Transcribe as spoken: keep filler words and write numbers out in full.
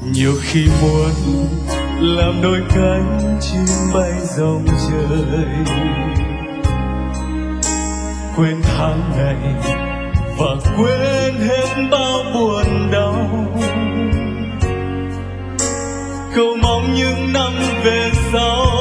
Nhiều khi muốn làm đôi cánh chim bay rong trời, quên tháng ngày và quên hết bao buồn đau. Cầu mong những năm về sau